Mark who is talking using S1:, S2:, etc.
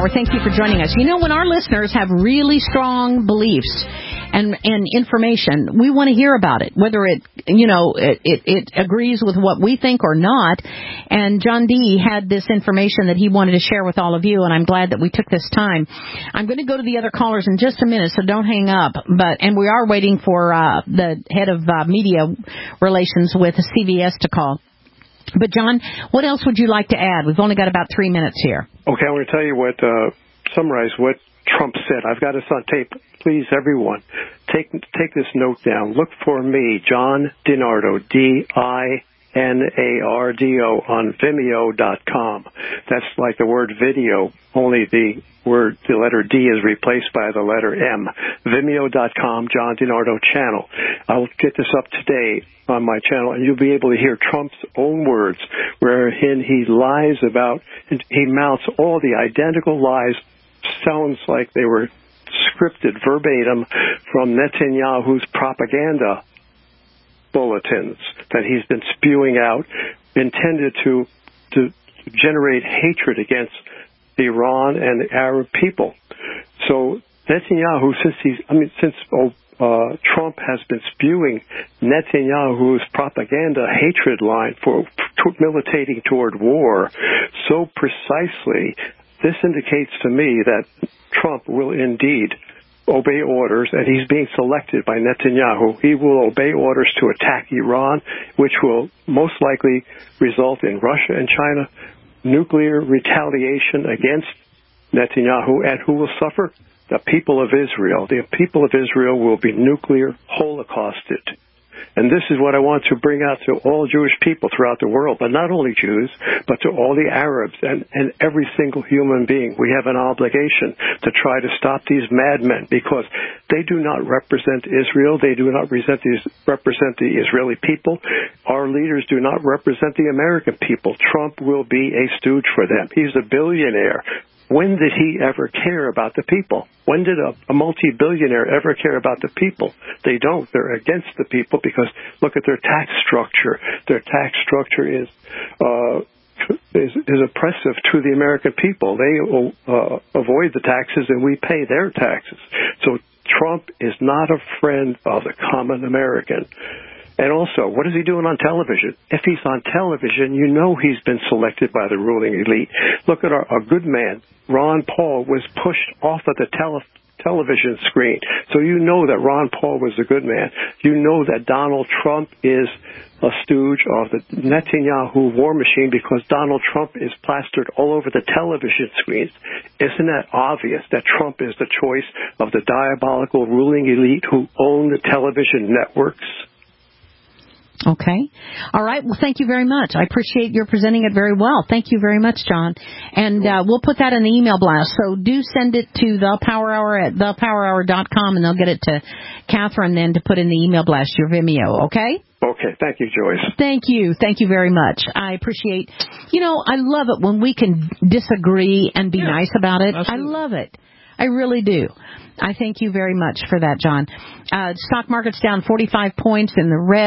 S1: Hour. Thank you for joining us. You know, when our listeners have really strong beliefs and information, we want to hear about it, whether it agrees with what we think or not. And John D. had this information that he wanted to share with all of you, and I'm glad that we took this time. I'm going to go to the other callers in just a minute, so don't hang up. And we are waiting for the head of media relations with CVS to call. But, John, what else would you like to add? We've only got about 3 minutes here.
S2: Okay, I want to tell you summarize what Trump said. I've got this on tape. Please, everyone, take this note down. Look for me, John DiNardo, DINARDO, on Vimeo.com. That's like the word video, only the letter D is replaced by the letter M. Vimeo.com, John DiNardo channel. I'll get this up today on my channel, and you'll be able to hear Trump's own words, wherein he lies he mounts all the identical lies, sounds like they were scripted verbatim from Netanyahu's propaganda bulletins that he's been spewing out, intended to generate hatred against Iran and the Arab people. So Netanyahu, since Trump has been spewing Netanyahu's propaganda hatred line for militating toward war so precisely, this indicates to me that Trump will indeed obey orders, and he's being selected by Netanyahu. He will obey orders to attack Iran, which will most likely result in Russia and China nuclear retaliation against Netanyahu, and who will suffer? The people of Israel. The people of Israel will be nuclear holocausted. And this is what I want to bring out to all Jewish people throughout the world, but not only Jews, but to all the Arabs and every single human being. We have an obligation to try to stop these madmen, because they do not represent Israel. They do not represent the Israeli people. Our leaders do not represent the American people. Trump will be a stooge for them. He's a billionaire. When did he ever care about the people? When did a multi-billionaire ever care about the people? They don't. They're against the people because look at their tax structure. Their tax structure is oppressive to the American people. They avoid the taxes, and we pay their taxes. So Trump is not a friend of the common American. And also, what is he doing on television? If he's on television, you know he's been selected by the ruling elite. Look at our good man, Ron Paul, was pushed off of the television screen. So you know that Ron Paul was a good man. You know that Donald Trump is a stooge of the Netanyahu war machine, because Donald Trump is plastered all over the television screens. Isn't that obvious that Trump is the choice of the diabolical ruling elite who own the television networks?
S1: Okay. All right. Well, thank you very much. I appreciate your presenting it very well. Thank you very much, John. And we'll put that in the email blast. So do send it to The Power Hour at thepowerhour.com, and they'll get it to Catherine then to put in the email blast, your Vimeo. Okay?
S2: Okay. Thank you, Joyce.
S1: Thank you. Thank you very much. I appreciate, I love it when we can disagree and be nice about it. Absolutely. I love it. I really do. I thank you very much for that, John. Stock market's down 45 points in the red.